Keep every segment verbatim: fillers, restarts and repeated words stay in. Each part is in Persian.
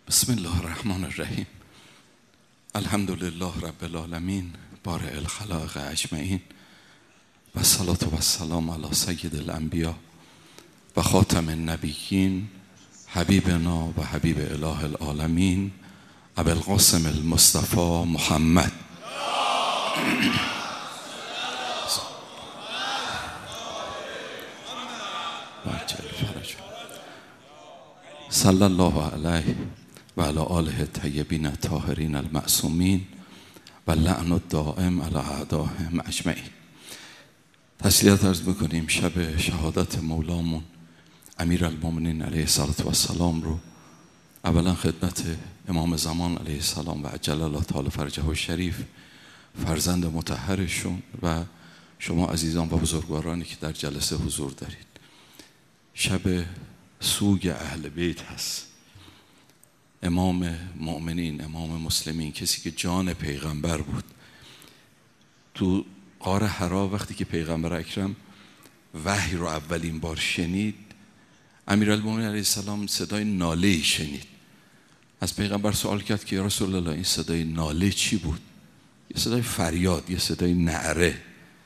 بسم الله الرحمن الرحیم. الحمد لله رب العالمین بارئ الخلائق اجمعین و الصلاة و السلام علی سید الانبیا و خاتم النبیین حبیبنا و حبیب اله العالمین ابی القاسم المصطفى محمد صلی الله علیه و علی آله الطیبین الطاهرین المعصومین و لعن الدائم علی اعدائهم اجمعین. تسلیت عرض میکنیم شب شهادت مولامون امیرالمومنین علیه السلام رو اولا خدمت امام زمان علیه السلام و عجل الله تعالی فرجه الشریف، فرزند مطهرشون و شما عزیزان و بزرگوارانی که در جلسه حضور دارید. شب سوگ اهل بیت هست، امام مؤمنین، امام مسلمین، کسی که جان پیغمبر بود. تو غار حرا وقتی که پیغمبر اکرم وحی رو اولین بار شنید، امیرالمومنین علیه السلام صدای ناله شنید. از پیغمبر سوال کرد که یا رسول الله این صدای ناله چی بود؟ یه صدای فریاد، یه صدای نعره.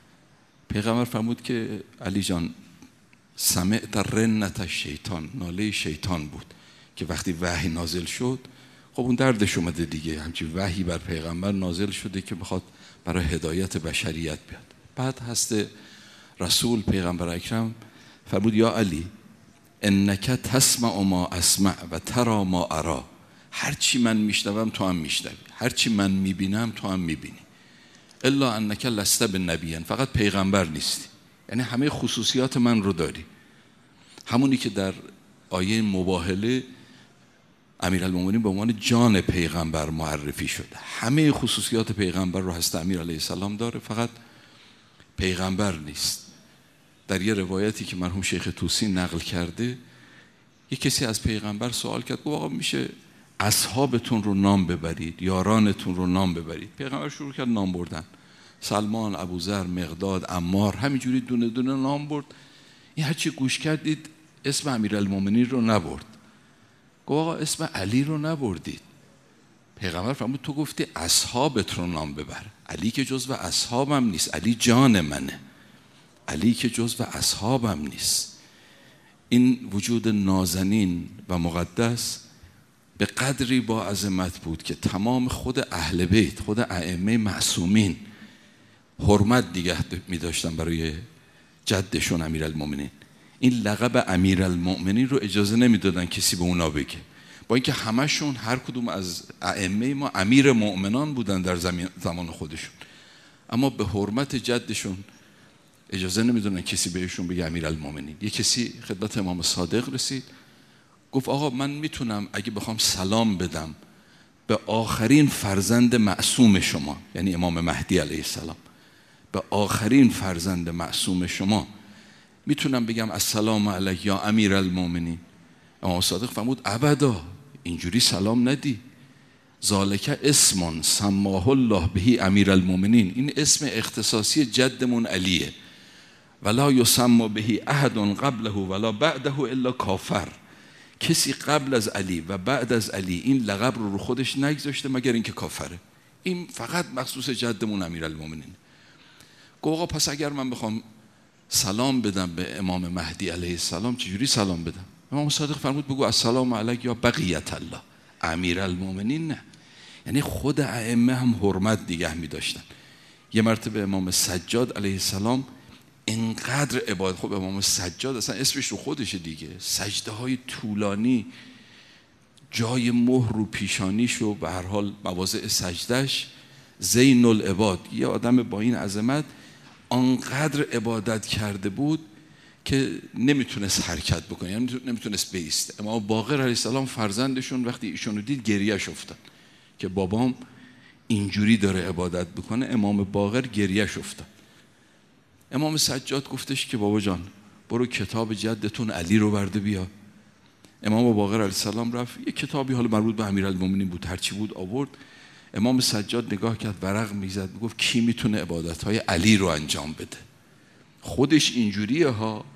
پیغمبر فرمود که علی جان سمعت رنت شیطان، ناله شیطان بود که وقتی وحی نازل شد، خب اون دردش اومده دیگه، همچین وحی بر پیغمبر نازل شده که بخواد برای هدایت بشریت بیاد. بعد هست رسول پیغمبر اکرم فرمود یا علی انک تسمع ما اسمع و ترى ما ارى، هرچی من میشنوم تو هم میشنوی، هرچی من میبینم تو هم میبینی، الا انک لست بالنبی، فقط پیغمبر نیستی، یعنی همه خصوصیات من رو داری. همونی که در آیه مباهله امیرالمومنین به عنوان جان پیغمبر معرفی شده، همه خصوصیات پیغمبر رو هست امیر علیه السلام داره، فقط پیغمبر نیست. در یه روایتی که مرحوم شیخ طوسی نقل کرده، یک کسی از پیغمبر سوال کرد، گفت آقا میشه اصحابتون رو نام ببرید، یارانتون رو نام ببرید؟ پیغمبر شروع کرد نام بردن، سلمان، ابوذر، مقداد، عمار، همینجوری دونه دونه نام برد. این هرچی گوش کردید اسم امیرالمومنین رو نبرد. گفت آقا اسم علی رو نبردید. پیغمبر فرمود تو گفتی اصحابت رو نام ببر، علی که جزو اصحابم نیست، علی جان منه، علی که جزو اصحابم نیست. این وجود نازنین و مقدس به قدری با عظمت بود که تمام خود اهل بیت، خود ائمه معصومین حرمت نگه می داشتن برای جدشون امیرالمومنین. این لقب امیرالمومنین رو اجازه نمیدادن کسی به اونا بگه، با اینکه همشون هر کدوم از ائمه ما امیر مؤمنان بودن در زمان خودشون، اما به حرمت جدشون اجازه نمیدادن کسی بهشون بگه امیرالمومنین. یه کسی خدمت امام صادق رسید، گفت آقا من میتونم اگه بخوام سلام بدم به آخرین فرزند معصوم شما، یعنی امام مهدی علیه السلام، به آخرین فرزند معصوم شما میتونم بگم السلام علیک یا امیرالمومنین؟ امام صادق فرمود ابدا، اینجوری سلام ندی، ذالک اسم سماه الله بهی امیرالمومنین، این اسم اختصاصی جدمون علیه، ولا یسمى بهی احد قبله ولا بعده الا کافر، کسی قبل از علی و بعد از علی این لقب رو رو خودش نگذاشته مگر اینکه کافره. این فقط مخصوص جدمون امیرالمومنین. گفت آقا پس اگر من بخوام سلام بدم به امام مهدی علیه السلام چجوری سلام بدم؟ امام صادق فرمود بگو السلام علیک یا بقیت الله، امیرالمومنین نه. یعنی خود ائمه هم حرمت نگه می داشتن. یه مرتبه امام سجاد علیه السلام اینقدر عبادت، خب امام سجاد اصلا اسمش رو خودشه دیگه، سجده های طولانی، جای مهر رو پیشانیش و به هر حال مواضع سجدش زین العباد، یه آدم با این عظمت آنقدر عبادت کرده بود که نمیتونست حرکت بکنه، یعنی نمیتونست بیست. اما باقر علیه السلام فرزندشون وقتی ایشونو دید گریهش افتاد که بابام اینجوری داره عبادت بکنه، امام باقر گریهش افتاد. امام سجاد گفتش که بابا جان برو کتاب جدتون علی رو برده بیا. امام باقر علیه السلام رفت یه کتابی حالا مربوط به امیرالمومنین بود، هرچی بود آورد. امام سجاد نگاه کرد، ورق میزد، میگفت کی میتونه عبادتهای علی رو انجام بده؟ خودش اینجوریه ها،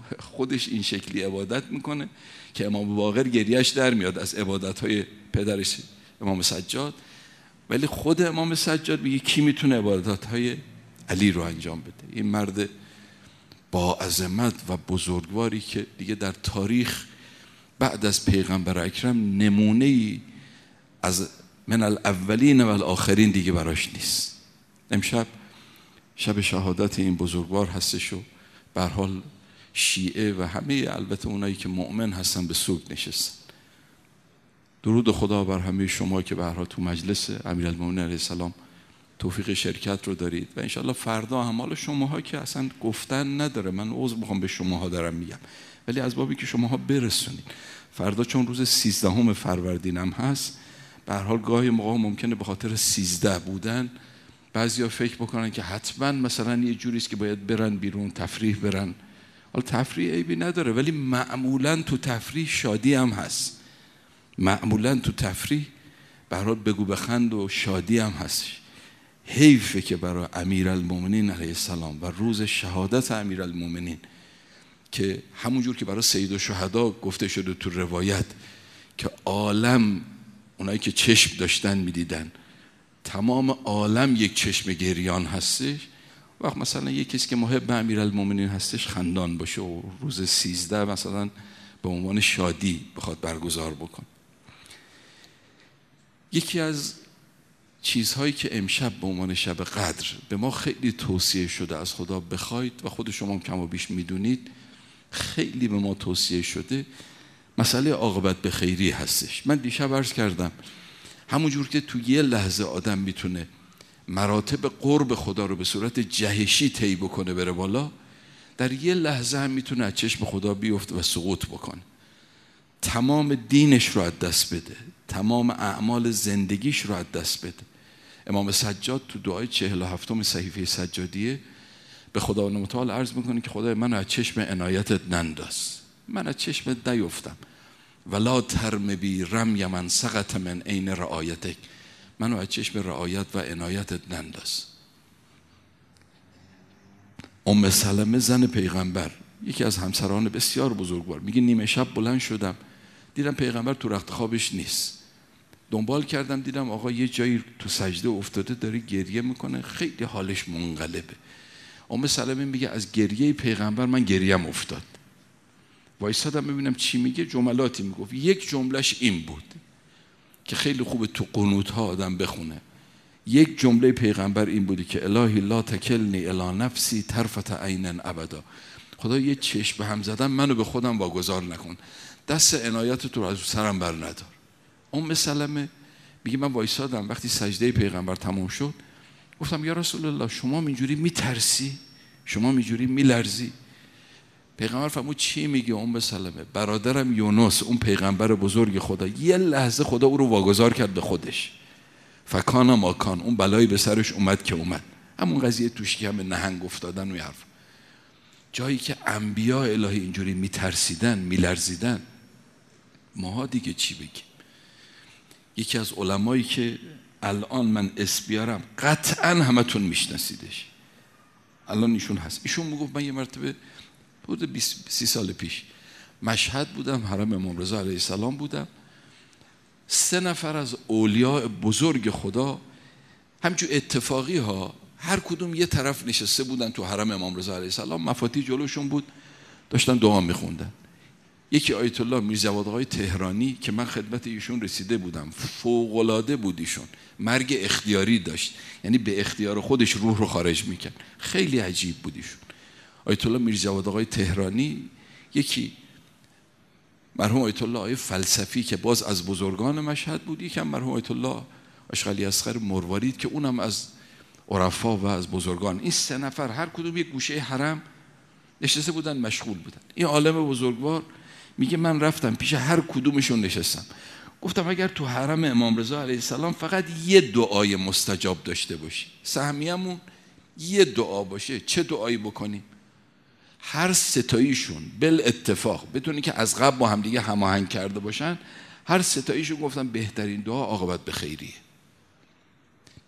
خودش این شکلی عبادت میکنه که امام باقر گریهش در میاد از عبادتهای پدرش امام سجاد، ولی خود امام سجاد میگه کی میتونه عبادتهای علی رو انجام بده؟ این مرد با عظمت و بزرگواری که دیگه در تاریخ بعد از پیغمبر اکرم نمونه‌ای از من الاولین و الاخرین دیگه براش نیست. امشب شب شهادت این بزرگوار هستش و به هر حال شیعه و همه البته اونایی که مؤمن هستن به سوگ نشستن. درود خدا بر همه شما که به هر حال تو مجلس امیرالمومنین علیه السلام توفیق شرکت رو دارید و انشالله فردا هم حال شماها که اصلا گفتن نداره، من عذر میخوام به شماها دارم میگم، ولی از بابی که شماها برسونید فردا، چون روز سیزدهم فروردین هم هست، به هر حال گاهی موقع ممکنه به خاطر سیزده بودن بعضیا فکر بکنن که حتما مثلا یه جوری است که باید برن بیرون تفریح برن. حالا تفریح عیبی نداره، ولی معمولا تو تفریح شادی هم هست، معمولا تو تفریح به هر حال بگو بخند و شادی هم هست. حیفه که برای امیرالمومنین علیه السلام و روز شهادت امیرالمومنین که همونجور که برای سید الشهدا گفته شده تو روایت که عالم اونایی که چشم داشتن میدیدن، تمام عالم یک چشم گریان هستش، وقت مثلا یک کسی که محب امیرالمومنین هستش خندان باشه و روز سیزده مثلا به عنوان شادی بخواد برگزار بکن. یکی از چیزهایی که امشب به عنوان شب قدر به ما خیلی توصیه شده از خدا بخواید و خود شما هم کم و بیش میدونید، خیلی به ما توصیه شده، مسئله عاقبت به خیری هستش. من دیشب عرض کردم همونجور که تو یه لحظه آدم میتونه مراتب قرب خدا رو به صورت جهشی طی بکنه بره بالا، در یه لحظه هم میتونه از چشم خدا بیفته و سقوط بکنه، تمام دینش رو از دست بده، تمام اعمال زندگیش رو از دست بده. امام سجاد تو دعای چهل و هفتم صحیفه سجادیه به خداوند متعال عرض میکنه که خدای من از چشم عنایتت ننداز، من از چشمت نیفتم، ولا ترم بی رمی من سقط من عین رعایتک، منو از چشم رعایت و عنایتت ننداز. ام سلمه زن پیغمبر، یکی از همسران بسیار بزرگوار، میگه نیمه شب بلند شدم دیدم پیغمبر تو رخت خوابش نیست، دنبال کردم دیدم آقا یه جایی تو سجده افتاده داره گریه میکنه، خیلی حالش منقلبه. ام سلمه میگه از گریه پیغمبر من گریم افتاد، وایسادم ببینم چی میگه، جملاتی میگفت، یک جملهش این بود که خیلی خوبه تو قنوت ها آدم بخونه، یک جمله پیغمبر این بودی که الهی لا تکلنی الی نفسی طرفة عین ابدا، خدا یه چشم به هم زدن منو به خودم واگذار نکن، دست عنایت تو رو از سرم بر ندار. ام سلمه میگه من وایسادم وقتی سجده پیغمبر تمام شد گفتم یا رسول الله شما اینجوری میترسی، شما اینجوری میلرزی؟ پیغمبر فرمود چی میگه ام سلمه؟ برادرم یونس اون پیغمبر بزرگ خدا یه لحظه خدا او رو واگذار کرد به خودش، فکان ما کان، اون بلایی به سرش اومد که اومد، همون قضیه توش که همه نهنگ افتادن و حرف، جایی که انبیاء الهی اینجوری میترسیدن میلرزیدن، ماها دیگه چی بگیم؟ یکی از علمایی که الان من اسم بیارم قطعا همتون میشناسیدش، الان ایشون هست، ایشون میگفت من یه مرتبه بود بیست سی سال پیش مشهد بودم، حرم امام رضا علیه السلام بودم، سه نفر از اولیاء بزرگ خدا همچون اتفاقی ها هر کدوم یه طرف نشسته بودن تو حرم امام رضا علیه السلام، مفاتیح جلوشون بود داشتن دعا میخوندن. یکی آیت الله میرجواد آقای تهرانی که من خدمت ایشون رسیده بودم، فوق العاده بود ایشون، مرگ اختیاری داشت، یعنی به اختیار خودش روح رو خارج میکرد، خیلی عجیب بود ایشون. آیت الله میرجواد آقای تهرانی، یکی مرحوم آیت الله آقای فلسفی که باز از بزرگان مشهد بود، یکم مرحوم آیت الله اشغالی اصغر مروارید که اونم از عرفا و از بزرگان. این سه نفر هر کدوم یک گوشه حرم نشسته بودن مشغول بودن. این عالم بزرگوار میگه من رفتم پیش هر کدومشون نشستم، گفتم اگر تو حرم امام رضا علیه السلام فقط یه دعای مستجاب داشته باشی، سهمیمون یه دعا باشه، چه دعایی بکنیم؟ هر ستاییشون بل اتفاق بدونی که از قبل با هم دیگه هماهنگ کرده باشن، هر ستاییشون گفتن بهترین دعا عاقبت به خیریه،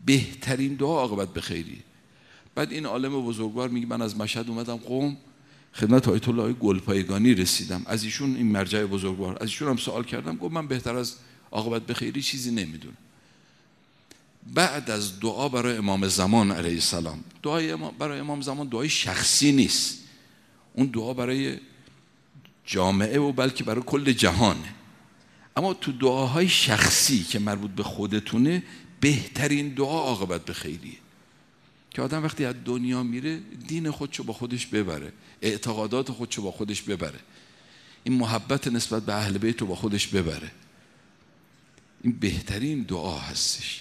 بهترین دعا عاقبت به خیریه. بعد این عالم بزرگوار میگه من از مشهد اومدم قم، خدمت آیت الله گلپایگانی رسیدم، از ایشون، این مرجع بزرگوار، از ایشون هم سوال کردم، گفت من بهتر از عاقبت به خیری چیزی نمیدونم. بعد از دعا برای امام زمان علیه السلام، دعای امام برای امام زمان دعای شخصی نیست، اون دعا برای جامعه و بلکه برای کل جهانه. اما تو دعاهای شخصی که مربوط به خودتونه، بهترین دعا عاقبت به خیریه، که آدم وقتی از دنیا میره دین خودشو با خودش ببره، اعتقادات خودشو با خودش ببره، این محبت نسبت به اهل بیت رو با خودش ببره. این بهترین دعا هستش.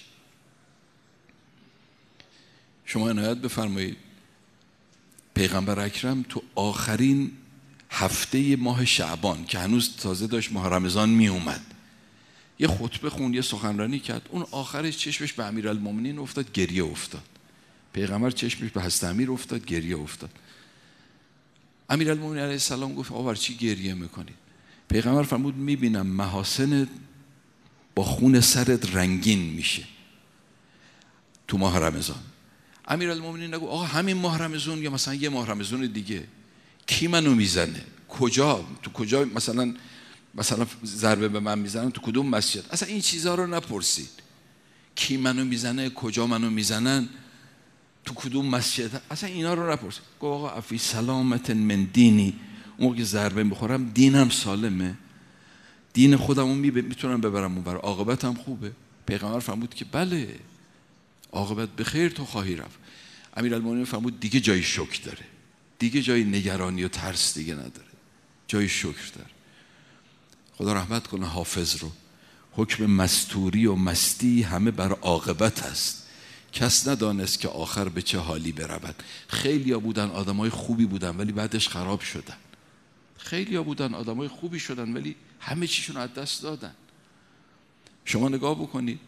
شما عنایت بفرمایید پیغمبر اکرم تو آخرین هفته ماه شعبان که هنوز تازه داشت ماه رمضان می اومد، یه خطبه خون، یه سخنرانی کرد. اون آخرش چشمش به امیرالمومنین افتاد، گریه افتاد. پیغمبر چشمش به حضرت امیر افتاد، گریه افتاد. امیرالمومنین علیه السلام گفت آقا برای چی گریه میکنید؟ پیغمبر فرمود میبینم محاسن با خون سرت رنگین میشه تو ماه رمضان. امیرالمومنین نگو آقا همین ماه رمضان یا مثلا یه ماه رمضان دیگه کی منو میزنه؟ کجا؟ تو کجا مثلا مثلا ضربه به من میزنن؟ تو کدوم مسجد؟ اصلا این چیزها رو نپرسید. کی منو میزنه؟ کجا منو میزنن؟ تو کدوم مسجد؟ اصلا اینا رو نپرسید. گفت آقا افی سلامت من دینی، اون موقع ضربه میخورم دینم سالمه، دین خودمو میتونم ببرم اونور، عاقبتم خوبه. پیغمبر فرمود که بله، عاقبت به خیر تو خواهی رفت. امیرالمومنین فرمود دیگه جای شکر داره، دیگه جای نگرانی و ترس دیگه نداره، جای شکر داره. خدا رحمت کنه حافظ رو. حکم مستوری و مستی همه بر عاقبت است، کس ندانست که آخر به چه حالی برود. خیلی ها بودن آدمای خوبی بودن ولی بعدش خراب شدن، خیلی ها بودن آدمای خوبی شدن ولی همه چیشون از دست دادن. شما نگاه بکنید،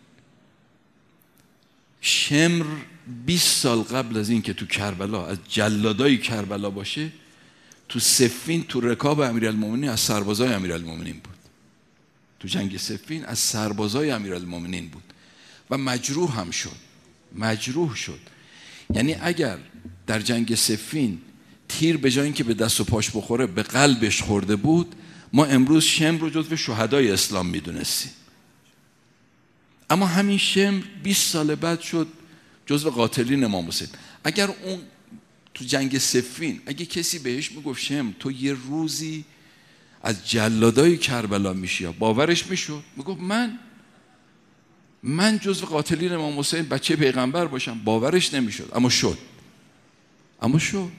شمر بیست سال قبل از این که تو کربلا از جلادای کربلا باشه، تو صفین تو رکاب امیرالمومنین از سربازای امیرالمومنین بود، تو جنگ صفین از سربازای امیرالمومنین بود و مجروح هم شد، مجروح شد. یعنی اگر در جنگ صفین تیر به جای اینکه به دست و پاش بخوره به قلبش خورده بود، ما امروز شمر رو جزو شهدای اسلام میدونستیم. اما همین شمر بیست سال بعد شد جزو قاتلین امام حسین. اگر اون تو جنگ صفین اگه کسی بهش میگفت شمر تو یه روزی از جلادای کربلا میشی، باورش میشد؟ میگفت من من جزو قاتلین امام حسین بچه پیغمبر باشم؟ باورش نمیشد. اما شد، اما شد.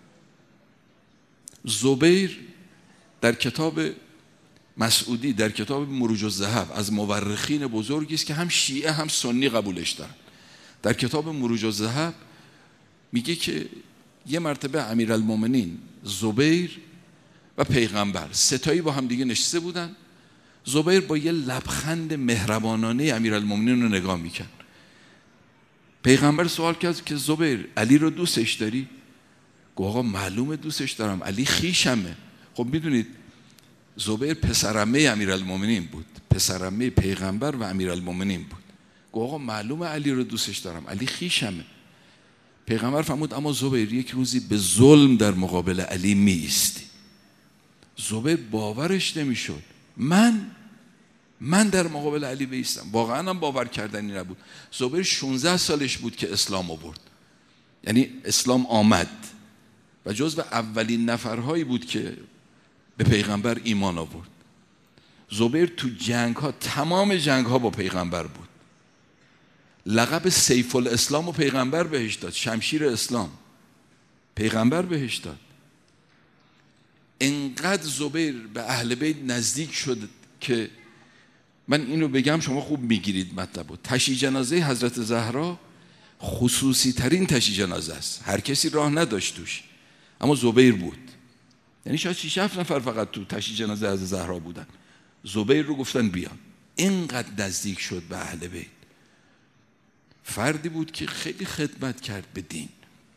زبیر در کتاب مسعودی، در کتاب مروج الذهب، از مورخین بزرگی است که هم شیعه هم سنی قبولش دارن. در کتاب مروج الذهب میگه که یه مرتبه امیرالمومنین، زبیر و پیغمبر ستایی با هم دیگه نشسته بودن. زبیر با یه لبخند مهربانانه امیرالمومنین رو نگاه میکرد. پیغمبر سوال کرد که زبیر علی رو دوستش داری؟ گفت آقا معلومه دوستش دارم، علی خیشمه. خب میدونید زبیر پسرعمه امیرالمومنین بود، پسرعمه پیغمبر و امیرالمومنین بود. گفت آقا معلومه علی رو دوستش دارم، علی خیشمه. پیغمبر فرمود اما زبیر یک روزی به ظلم در مقابل علی می ایستی. زبیر باورش نمیشد، من من در مقابل علی بایستم. واقعا هم باور کردنی نبود. زبیر شانزده سالش بود که اسلام آورد، یعنی اسلام آمد و جزو اولین نفرهایی بود که به پیغمبر ایمان آورد. زبیر تو جنگ ها، تمام جنگ ها با پیغمبر بود. لقب سیف الاسلام و پیغمبر بهش داد، شمشیر اسلام پیغمبر بهش داد. انقدر زبیر به اهل بیت نزدیک شد که من اینو بگم شما خوب میگیرید مطلبو. تشییع جنازه حضرت زهرا خصوصی ترین تشییع جنازه است، هر کسی راه نداشت توش، اما زبیر بود. یعنی شاید شش هفت نفر فقط تو تشییع جنازه حضرت زهرا بودن، زبیر رو گفتن بیان. اینقدر نزدیک شد به اهل بیت. فردی بود که خیلی خدمت کرد به دین.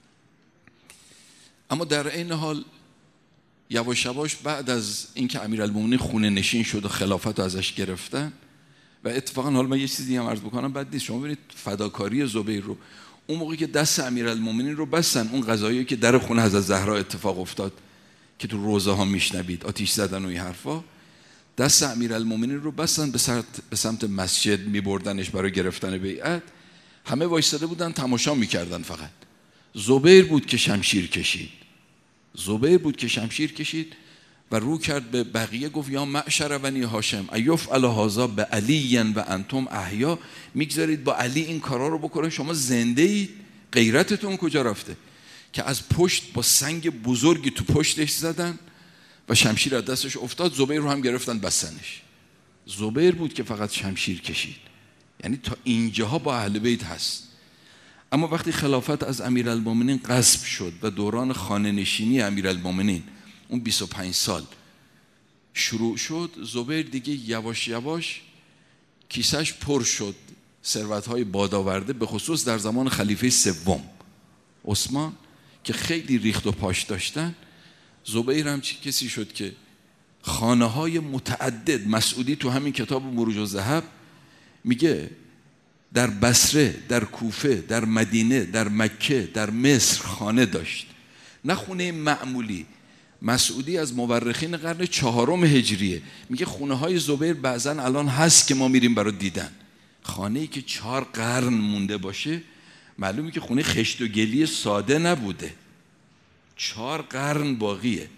اما در این حال یواش یواش بعد از اینکه امیرالمومنین خونه نشین شد و خلافت رو ازش گرفتن، و اتفاقا حالا من یه چیزی هم عرض بکنم بد نیست، شما ببینید فداکاری زبیر رو. اون موقعی که دست امیرالمومنین رو بستن، اون قضایی که در خونه حضرت زهرا اتفاق افتاد که تو روزه ها میشنوید، آتیش زدن و این حرفا، دست امیرالمومنین رو بستن به سمت مسجد میبردنش برای گرفتن بیعت. همه وایساده بودن تماشا میکردن، فقط زبیر بود که شمشیر کشید. زبیر بود که شمشیر کشید و رو کرد به بقیه، گفت یا معشر بنی هاشم ایفعل هذا بعلی و انتم احیا، میگذارید با علی این کارا رو بکنه، شما زنده اید، غیرتتون کجا رفته؟ که از پشت با سنگ بزرگی تو پشتش زدن و شمشیر از دستش افتاد. زبیر رو هم گرفتن بستنش. زبیر بود که فقط شمشیر کشید. یعنی تا اینجاها با اهل بیت هست. اما وقتی خلافت از امیرالمومنین غصب شد و دوران خانه نشینی امیرالمومنین اون بیست و پنج سال شروع شد، زبیر دیگه یواش یواش کیسش پر شد ثروت‌های بادآورده، به خصوص در زمان خلیفه سوم عثمان که خیلی ریخت و پاش داشتن. زبیر هم کسی شد که خانه‌های متعدد، مسعودی تو همین کتاب مروج الذهب میگه در بصره، در کوفه، در مدینه، در مکه، در مصر خانه داشت، نه خونه معمولی. مسعودی از مورخین قرن چهارم هجریه میگه خونه های زبیر بعضن الان هست که ما میریم برای دیدن. خانه‌ای که چهار قرن مونده باشه معلومه که خونه خشت و گلی ساده نبوده، چهار قرن باقیه.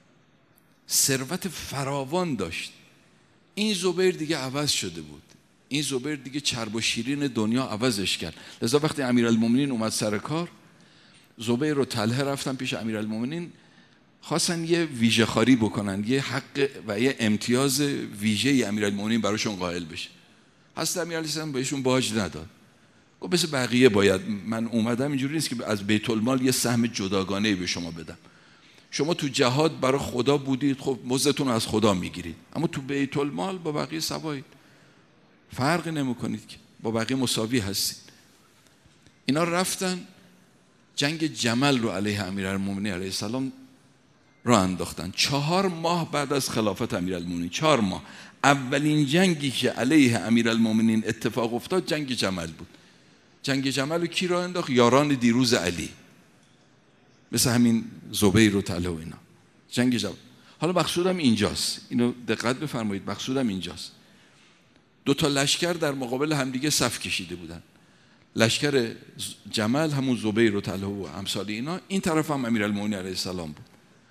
ثروت فراوان داشت. این زبیر دیگه عوض شده بود. این زبیر دیگه چرب و شیرین دنیا عوضش کرد. لذا وقتی امیرالمومنین اومد سر کار، زبیر رو طلحه رفتن پیش امیرالمومنین، خواستن یه ویژه خاری بکنن، یه حق و یه امتیاز ویژه امیرالمومنین براشون قائل بشه. حضرت امیرالسلام بهشون باج نداد. گفت مثل بقیه باید، من اومدم اینجوری نیست که از بیت المال یه سهم جداگانه به شما بدم. شما تو جهاد برای خدا بودید، خب مزدتون از خدا میگیرید، اما تو بیت المال با بقیه سوایید، فرق نمیکنید که با بقیه مساوی هستید. اینا رفتن جنگ جمل رو علیه امیرالمومنین علیه السلام را انداختن. چهار ماه بعد از خلافت امیرالمومنین، چهار ماه، اولین جنگی که علیه امیرالمومنین اتفاق افتاد جنگ جمل بود. جنگ جمل رو کی را انداخت؟ یاران دیروز علی، مثل همین زبیر و طلحه و اینا. جنگ جمل. حالا مقصودم اینجاست، اینو دقت بفرمایید، مقصودم اینجاست. دو تا لشکر در مقابل همدیگه صف کشیده بودن. لشکر جمل همون زبیر و طلحه و امثال اینا، این طرف هم امیرالمومنین علیه السلام بود.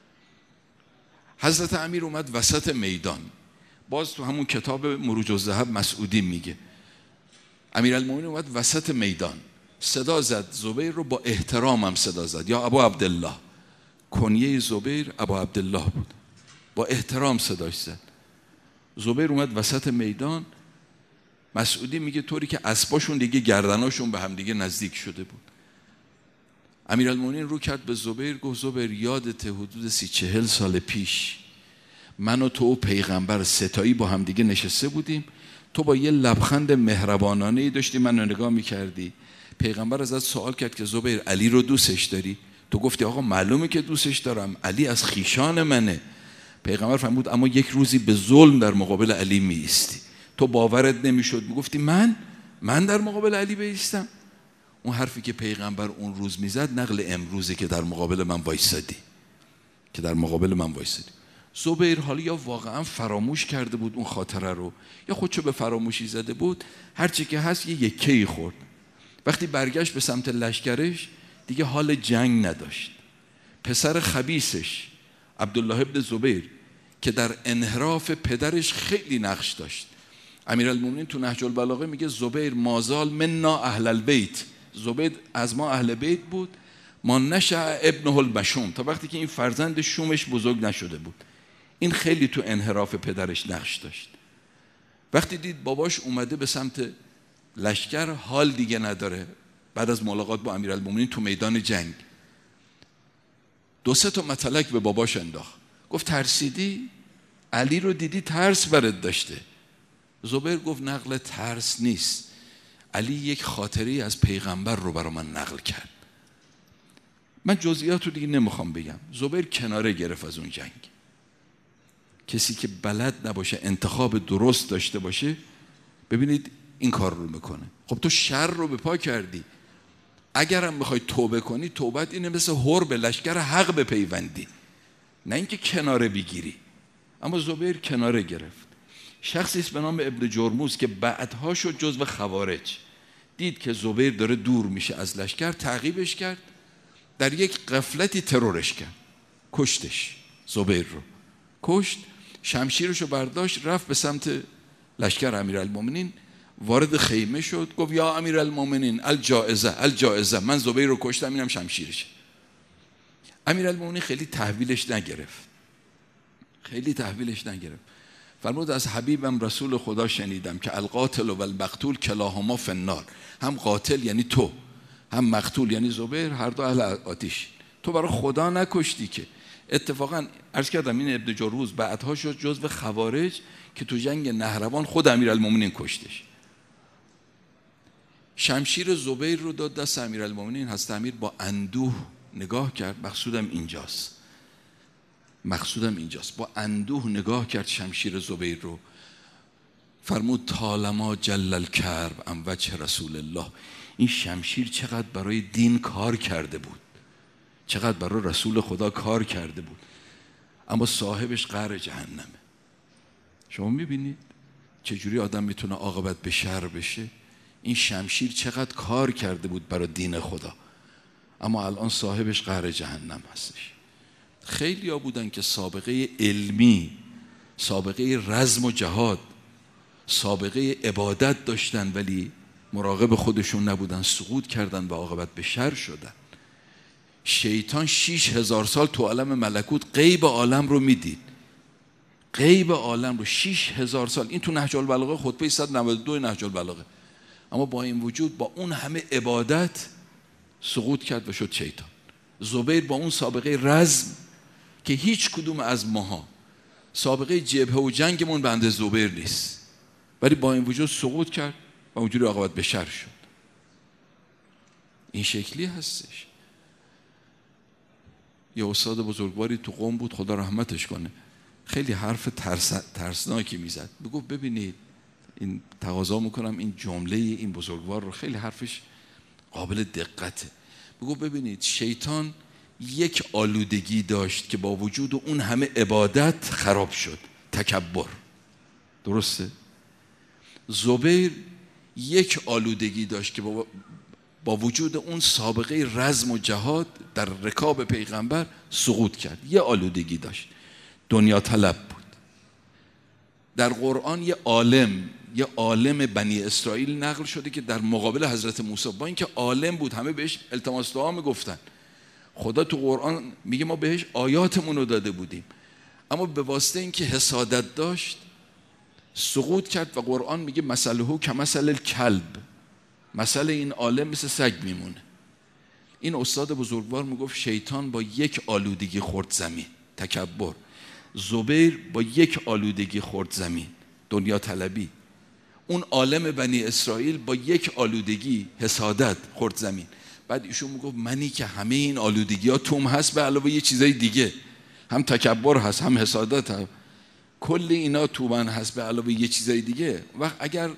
حضرت امیر اومد وسط میدان. باز تو همون کتاب مروج الذهب مسعودی میگه امیرالمومنین اومد وسط میدان، صدا زد زبیر رو، با احترام هم صدا زد، یا ابو عبدالله. کنیه زبیر ابو عبدالله بود، با احترام صداش زد. زبیر اومد وسط میدان. مسعودی میگه طوری که اسباشون دیگه گردناشون به هم دیگه نزدیک شده بود. امیرالمومنین رو کرد به زبیر، گفت زبیر یادت حدود سی چهل سال پیش من و تو و پیغمبر ستایی با هم دیگه نشسته بودیم، تو با یه لبخند مهربانانه‌ای داشتی منو نگاه میکردی، پیغمبر ازت سوال کرد که زبیر علی رو دوستش داری؟ تو گفتی آقا معلومه که دوستش دارم، علی از خیشان منه. پیغمبر فرمود اما یک روزی به ظلم در مقابل علی می ایستی. تو باورت نمیشد، میگفتی من من در مقابل علی بایستم؟ اون حرفی که پیغمبر اون روز میزد نقل امروزه که در مقابل من وایسادی، که در مقابل من وایسادی. زبیر حالا یا واقعا فراموش کرده بود اون خاطره رو، یا خودشو به فراموشی زده بود، هرچی که هست یه یکه‌ای خورد. وقتی برگشت به سمت لشکرش دیگه حال جنگ نداشت. پسر خبیثش عبدالله ابن زبیر که در انحراف پدرش خیلی نقش داشت. امیرالمومنین تو نهج البلاغه میگه زبیر مازال منا اهل البیت، زبیر از ما اهل بیت بود، ما نشأ ابنه المشوم، تا وقتی که این فرزند شومش بزرگ نشده بود. این خیلی تو انحراف پدرش نقش داشت. وقتی دید باباش اومده به سمت لشکر، حال دیگه نداره. بعد از ملاقات با امیرالمومنین تو میدان جنگ دو سه تا متلک به باباش انداخت، گفت ترسیدی؟ علی رو دیدی ترس برات داشته؟ زبیر گفت نقل ترس نیست، علی یک خاطری از پیغمبر رو برای من نقل کرد. من جزئیات رو دیگه نمیخوام بگم. زبیر کناره گرفت از اون جنگ. کسی که بلد نباشه انتخاب درست داشته باشه، ببینید این کار رو میکنه. خب تو شر رو به پا کردی، اگرم میخوای توبه کنی، توبت اینه مثل هر به لشکر حق بپیوندی. نه اینکه کناره بگیری. اما زبیر کناره گرفت. شخصی است به نام ابن جرموز که بعدها شد جزو خوارج. دید که زبیر داره دور میشه از لشکر، تعقیبش کرد، در یک غفلتی ترورش کرد، کشتش. زبیر رو کشت، شمشیرشو برداشت، رفت به سمت لشکر امیرالمومنین، وارد خیمه شد، گفت یا امیرالمومنین الجائزه الجائزه، من زبیر رو کشتم، اینم شمشیرش. امیرالمومنین خیلی تحویلش نگرفت، خیلی تحویلش نگرفت. فرمود از حبیبم رسول خدا شنیدم که القاتل و المقتول کلاهما فی النار، هم قاتل یعنی تو، هم مقتول یعنی زبیر، هر دو اهل آتش. تو برای خدا نکشتی که. اتفاقا عرض کردم این ابن جرموز بعدها شد جزو خوارج که تو جنگ نهروان خود امیرالمومنین کشتش. شمشیر زبیر رو داد دست امیرالمومنین. حضرت امیر با اندوه نگاه کرد، مقصودم اینجاست، مقصودم اینجاست، با اندوه نگاه کرد شمشیر زبیر رو. فرمود طالما جل الکرب عن وجه رسول الله، این شمشیر چقدر برای دین کار کرده بود، چقدر برای رسول خدا کار کرده بود، اما صاحبش قعر جهنمه. شما میبینید چجوری آدم میتونه عاقبت به شر بشه؟ این شمشیر چقدر کار کرده بود برای دین خدا، اما الان صاحبش قعر جهنم هستش. خیلی ها بودن که سابقه علمی، سابقه رزم و جهاد، سابقه عبادت داشتن، ولی مراقب خودشون نبودن، سقوط کردن و عاقبت به شر شدن. شیطان شیش هزار سال تو عالم ملکوت غیب عالم رو میدید، غیب عالم رو شیش هزار سال. این تو نهج البلاغه، خطبه صد و نود و دو نهج البلاغه. اما با این وجود، با اون همه عبادت سقوط کرد و شد شیطان. زبیر با اون سابقه رزم که هیچ کدوم از ماها سابقه جبهه و جنگمون بنده زبیر نیست، ولی با این وجود سقوط کرد و اونجوری عاقبت به شر شد. این شکلی هستش. یه استاد بزرگواری تو قم بود، خدا رحمتش کنه، خیلی حرف ترس، ترسناکی میزد. بگو ببینید، این تقاضا میکنم این جمله این بزرگوار رو، خیلی حرفش قابل دقته. بگو ببینید، شیطان یک آلودگی داشت که با وجود اون همه عبادت خراب شد، تکبر. درسته؟ زبیر یک آلودگی داشت که با با وجود اون سابقه رزم و جهاد در رکاب پیغمبر سقوط کرد. یه آلودگی داشت، دنیا طلب بود. در قرآن یه عالم، یه عالم بنی اسرائیل نقل شده که در مقابل حضرت موسی، با اینکه عالم بود، همه بهش التماس دعا میگفتن، خدا تو قرآن میگه ما بهش آیاتمون رو داده بودیم، اما به واسطه اینکه حسادت داشت سقوط کرد و قرآن میگه مثله کمثل الکلب، مثل این عالم مثل سگ میمونه. این استاد بزرگوار میگفت شیطان با یک آلودگی خورد زمین، تکبر. زبیر با یک آلودگی خورد زمین، دنیا طلبی. اون عالم بنی اسرائیل با یک آلودگی، حسادت، خورد زمین. بعد ایشون میگفت منی که همه این آلودگی ها توم هست، به علاوه یه چیزای دیگه، هم تکبر هست، هم حسادت هست، کل اینا تو من هست به علاوه یه چیزای دیگه. وقت اگر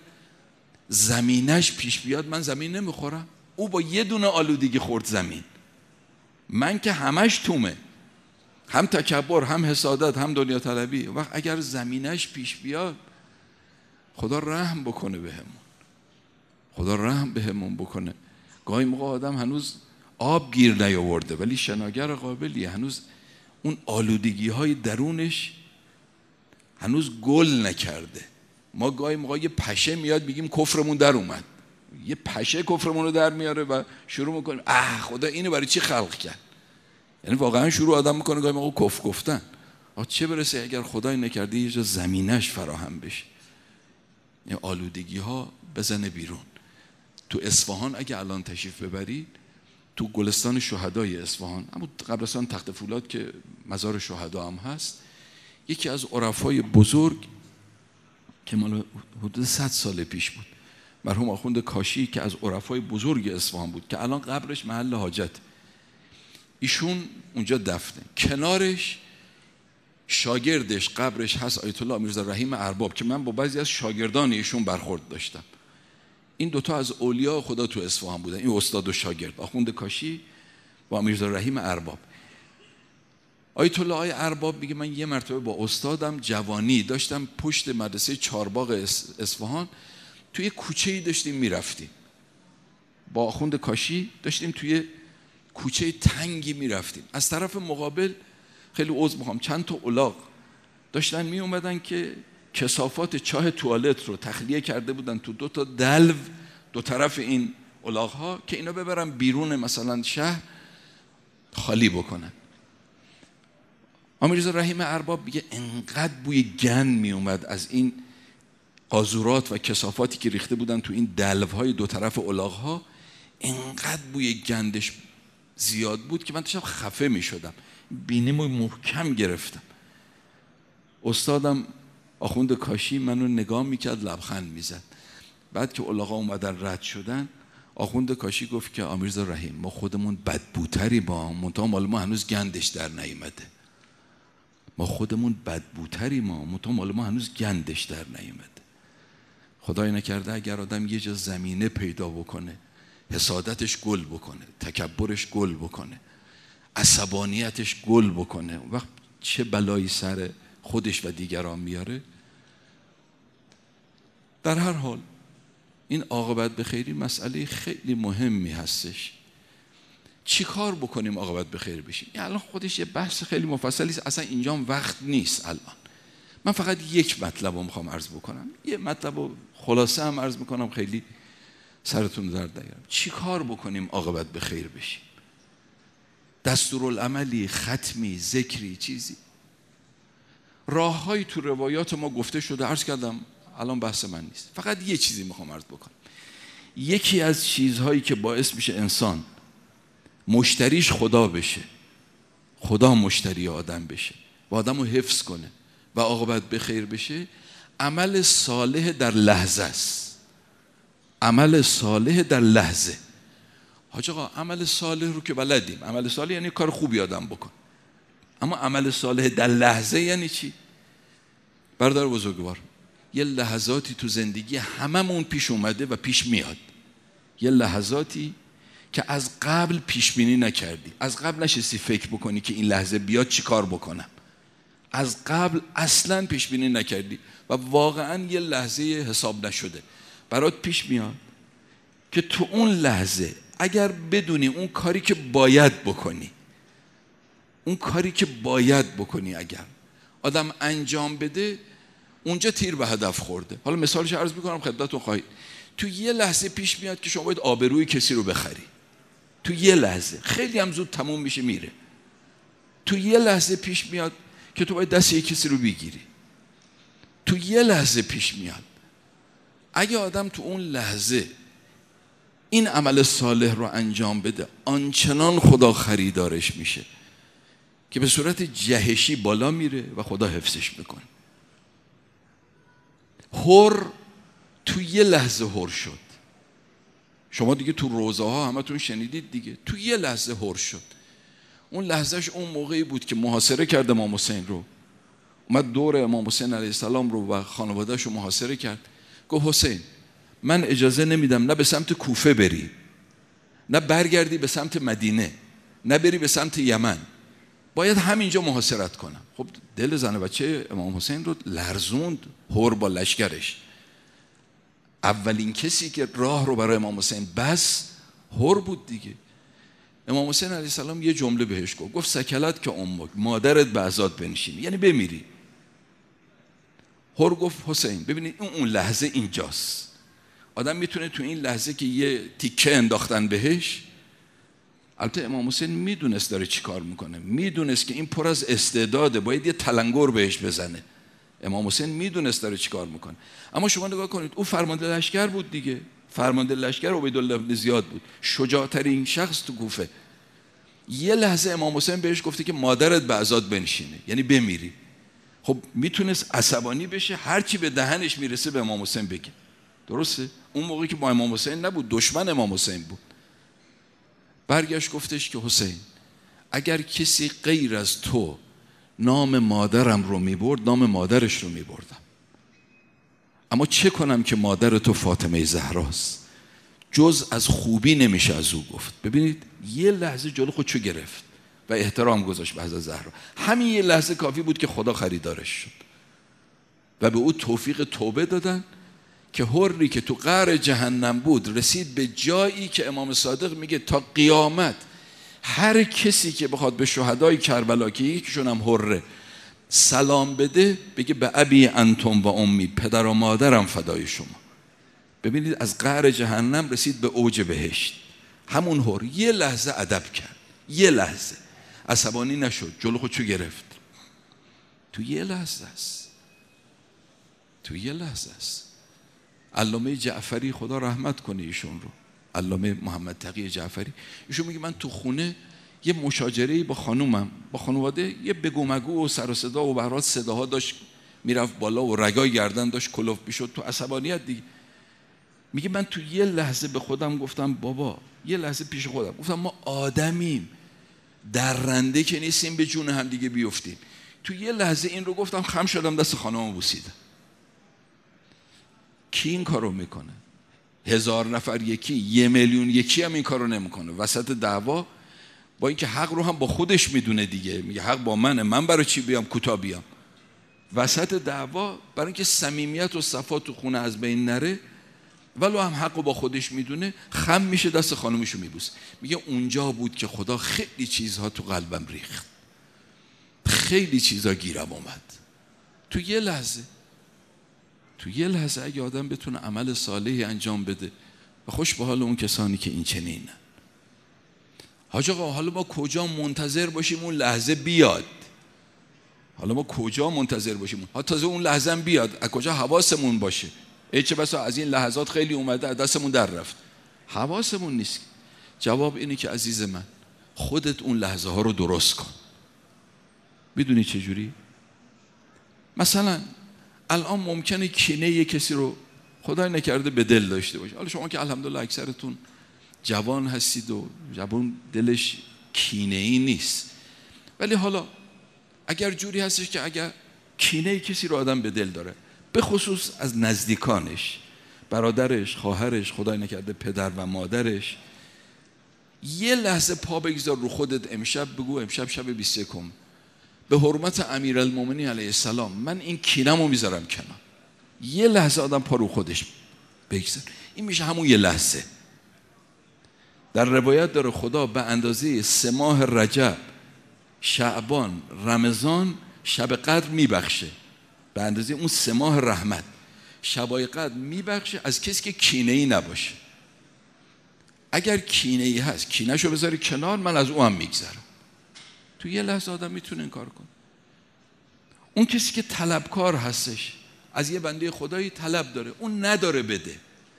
زمینش پیش بیاد، من زمین نمیخورم. او با یه دونه آلودگی خورد زمین، من که همش تومه، هم تکبر، هم حسادت، هم دنیا طلبی. وقت اگر زمینش پیش بیاد، خدا رحم بکنه بهمون، خدا رحم بهمون بکنه. گاهی موقع آدم هنوز آب گیر نیاورده ولی شناگر قابلیه، هنوز اون آلودگی های درونش هنوز گل نکرده. ما گاهی موقع یه پشه میاد میگیم کفرمون در اومد، یه پشه کفرمون رو در میاره و شروع میکنیم اه خدا اینو برای چی خلق کرد. یعنی واقعا شروع آدم میکنه گاهی موقع کفر گفتن. آ چه برسه اگر خدای نکرده یه جا زمینش فراهم بشه، این آلودگی ها بزنه بیرون. تو اصفهان اگه الان تشریف ببرید، تو گلستان شهدای اصفهان، اما قبرستان تخت فولاد که مزار شهدا هم هست، یکی از عرفای بزرگ که مال حدود صد سال پیش بود، مرحوم آخوند کاشی که از عرفای بزرگ اصفهان بود که الان قبرش محل حاجت، ایشون اونجا دفنه. کنارش شاگردش قبرش هست، آیت الله میرزا رحیم ارباب، که من با بعضی از شاگردان ایشون برخورد داشتم. این دوتا از اولیاء خدا تو اصفهان بودن، این استاد و شاگرد، آخوند کاشی و میرزا رحیم ارباب. آیت الله های ارباب میگه من یه مرتبه با استادم جوانی داشتم پشت مدرسه چارباغ اصفهان توی کوچه‌ای داشتیم میرفتیم، با آخوند کاشی داشتیم توی کوچه تنگی میرفتیم. از طرف مقابل خیلی عذر میخوام چند تا الاغ داشتن می اومدن که کثافات چاه توالت رو تخلیه کرده بودن تو دو تا دلو دو طرف این الاغ ها که اینا ببرن بیرون مثلا شهر خالی بکنن. امیرزا رحیم ارباب میگه انقدر بوی گند می اومد از این قاذورات و کثافاتی که ریخته بودن تو این دلوهای دو طرف الاغ ها، انقدر بوی گندش زیاد بود که من داشتم خفه می شدم، بینیمو محکم گرفتم. استادم آخوند کاشی منو نگاه میکرد لبخند میزد. بعد که الاغا اومدن رد شدن آخوند کاشی گفت که امیرزا رحیم ما خودمون بدبوتری با منتها مال ما هنوز گندش در نیومده. ما خودمون بدبوتری ما منتها مال ما هنوز گندش در نیومده. خدای نکرده اگر آدم یه جا زمینه پیدا بکنه، حسادتش گل بکنه، تکبرش گل بکنه، عصبانیتش گل بکنه، وقت چه بلایی سر خودش و دیگران میاره. در هر حال این عاقبت به خیری مسئله خیلی مهمی هستش. چی کار بکنیم عاقبت به خیر بشیم؟ این الان خودش یه بحث خیلی مفصلی است، اصلا اینجا وقت نیست الان. من فقط یک مطلب رو میخوام عرض بکنم، یه مطلب رو خلاصه هم عرض میکنم خیلی سرتون درد نیارم. چی کار بکنیم عاقبت به خیر بشیم؟ دستورالعملی، ختمی، ذکری، چیزی؟ راههایی تو روایات ما گفته شده، عرض کردم الان بحث من نیست. فقط یه چیزی میخوام عرض بکنم. یکی از چیزهایی که باعث میشه انسان مشتریش خدا بشه، خدا مشتری آدم بشه و آدم رو حفظ کنه و عاقبت به خیر بشه، عمل صالح در لحظه است. عمل صالح در لحظه. حاج آقا عمل صالح رو که بلدیم، عمل صالح یعنی کار خوبی آدم بکن، اما عمل صالح در لحظه یعنی چی؟ برادر بزرگوار، یه لحظاتی تو زندگی هممون پیش اومده و پیش میاد، یه لحظاتی که از قبل پیش بینی نکردی، از قبل نشستی فکر بکنی که این لحظه بیاد چی کار بکنم، از قبل اصلا پیش بینی نکردی و واقعا یه لحظه حساب نشده برات پیش میاد که تو اون لحظه اگر بدونی اون کاری که باید بکنی، اون کاری که باید بکنی اگر آدم انجام بده، اونجا تیر به هدف خورده. حالا مثالش عرض میکنم خدمتتون خواهید. تو یه لحظه پیش میاد که شما باید آبروی کسی رو بخری، تو یه لحظه، خیلی هم زود تموم میشه میره. تو یه لحظه پیش میاد که تو باید دست یک کسی رو بگیری، تو یه لحظه پیش میاد. اگه آدم تو اون لحظه این عمل صالح رو انجام بده، آنچنان خدا خریدارش میشه که به صورت جهشی بالا میره و خدا حفظش میکنه. هر تو یه لحظه هر شد. شما دیگه تو روزه ها همتون شنیدید دیگه، تو یه لحظه هر شد. اون لحظهش اون موقعی بود که محاصره کرد امام حسین رو، اومد دور امام حسین علیه السلام رو و خانواده‌اش رو محاصره کرد. گفت حسین من اجازه نمیدم نه به سمت کوفه بری، نه برگردی به سمت مدینه، نه بری به سمت یمن، باید همینجا محاصرت کنم. خب دل زن و بچه امام حسین رو لرزوند هر با لشکرش. اولین کسی که راه رو برای امام حسین بس هر بود دیگه. امام حسین علیه السلام یه جمله بهش گفت، گفت سکلت که امک، مادرت به عزاد بنشینی، یعنی بمیری. هر گفت حسین ببینید اون اون لحظه اینجاست. آدم میتونه تو این لحظه که یه تیکه انداختن بهش، البته امام حسین میدونست داره چی کار میکنه، میدونست که این پر از استعداده، باید یه تلنگر بهش بزنه. امام حسین میدونست داره چی کار میکنه. اما شما نگاه کنید، او فرمانده لشکر بود دیگه، فرمانده لشکر عبیدالله بن زیاد بود، شجاع‌ترین شخص تو کوفه. یه لحظه امام حسین بهش گفته که مادرت به عزاد بنشینه، یعنی بمیری. خب میتونست عصبانی بشه، هر چی به دهنش میرسه به امام حسین بگه. درسته؟ اون موقعی که با امام حسین نبود، دشمن امام حسین بود. برگشت گفتش که حسین اگر کسی غیر از تو نام مادرم رو میبرد، نام مادرش رو میبردم، اما چه کنم که مادر تو فاطمه زهراست، جز از خوبی نمیشه از او گفت. ببینید یه لحظه جلو خودشو گرفت و احترام گذاشت به حضرت زهرا. همین یه لحظه کافی بود که خدا خریدارش شد و به او توفیق توبه دادن که حری که تو قعر جهنم بود رسید به جایی که امام صادق میگه تا قیامت هر کسی که بخواد به شهدای کربلا که یکیشون هم حره سلام بده، بگه به ابی انتم و امی، پدر و مادرم فدای شما. ببینید از قعر جهنم رسید به اوج بهشت. همون حر یه لحظه ادب کرد، یه لحظه عصبانی نشد، جلو خودشو گرفت. تو یه لحظه است، تو یه لحظه است. علامه جعفری خدا رحمت کنه ایشون رو، علامه محمد تقی جعفری، ایشون میگه من تو خونه یه مشاجره‌ای با خانومم، با خانواده یه بگو مگو و سر و صدا و بهرات صداها داشت میرفت بالا و رگای گردن داشت کلوف میشد تو عصبانیت دیگه. میگه من تو یه لحظه به خودم گفتم بابا، یه لحظه پیش خودم گفتم ما آدمیم، درنده که نیستیم به جون هم دیگه بیفتیم. تو یه لحظه این رو گفتم، خم شدم دست خانومم بوسیدم. کی این کارو میکنه؟ هزار نفر یکی، یه میلیون یکی هم این کارو نمیکنه. وسط دعوا با اینکه حق رو هم با خودش میدونه دیگه، میگه حق با منه، من برای چی بیام کوتاه بیام؟ وسط دعوا برای اینکه صمیمیت و صفا تو خونه از بین نره، ولو هم حق رو با خودش میدونه، خم میشه دست خانومشو میبوسه. میگه اونجا بود که خدا خیلی چیزها تو قلبم ریخت، خیلی چیزها گیرم اومد. تو یه لحظه تو یه لحظه اگه آدم بتونه عمل صالحی انجام بده و خوش به حال اون کسانی که این چنینن. حاج آقا حالا ما کجا منتظر باشیم اون لحظه بیاد؟ حالا ما کجا منتظر باشیم ها تازه اون لحظه هم بیاد؟ از کجا حواسمون باشه؟ ای چه بسا از این لحظات خیلی اومده از دستمون در رفت، حواسمون نیست. جواب اینه که عزیز من خودت اون لحظه ها رو درست کن. میدونی چه جوری؟ مثلا الان ممکنه کینه یک کسی رو خدای نکرده به دل داشته باشه. حالا شما که الحمدلله اکثرتون جوان هستید و جوان دلش کینه ای نیست، ولی حالا اگر جوری هستش که اگر کینه کسی رو آدم به دل داره، به خصوص از نزدیکانش، برادرش، خواهرش، خدای نکرده پدر و مادرش، یه لحظه پا بگذار رو خودت. امشب بگو امشب شب بیست و یکم به حرمت امیرالمومنین علیه السلام من این کینه‌مو میذارم کنار. یه لحظه آدم پا رو خودش بگذار، این میشه همون یه لحظه. در روایت داره خدا به اندازه سه ماه رجب، شعبان، رمضان شب قدر میبخشه، به اندازه اون سه ماه رحمت شبای قدر میبخشه از کسی که کینه‌ای نباشه. اگر کینه‌ای هست کینه‌شو بذاری کنار، من از او هم میگذرم. تو یه لحظه آدم میتونه این کار کنه. اون کسی که طلبکار هستش، از یه بنده خدایی طلب داره، اون نداره بده،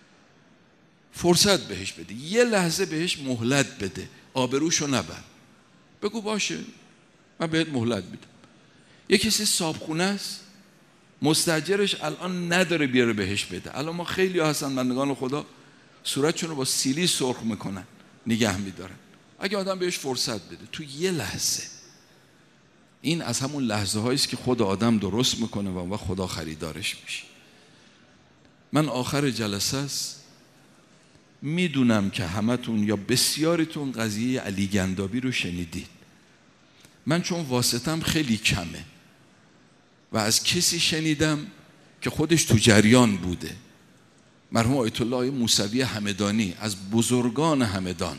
فرصت بهش بده، یه لحظه بهش مهلت بده، آبروشو نبر، بگو باشه من بهت مهلت میدم. یه کسی صابخونه است، مستاجرش الان نداره بیاره بهش بده. الان ما خیلی ها هستن بندگان خدا صورتشون رو با سیلی سرخ میکنن نگه میدارن. اگه آدم بهش فرصت بده تو یه لحظه، این از همون لحظه هاییست که خود آدم درست میکنه و خدا خریدارش میشه. من آخر جلسه است میدونم که همتون یا بسیارتون قضیه علی گندابی رو شنیدید. من چون واسطم خیلی کمه و از کسی شنیدم که خودش تو جریان بوده، مرحوم آیت الله موسوی همدانی، از بزرگان همدان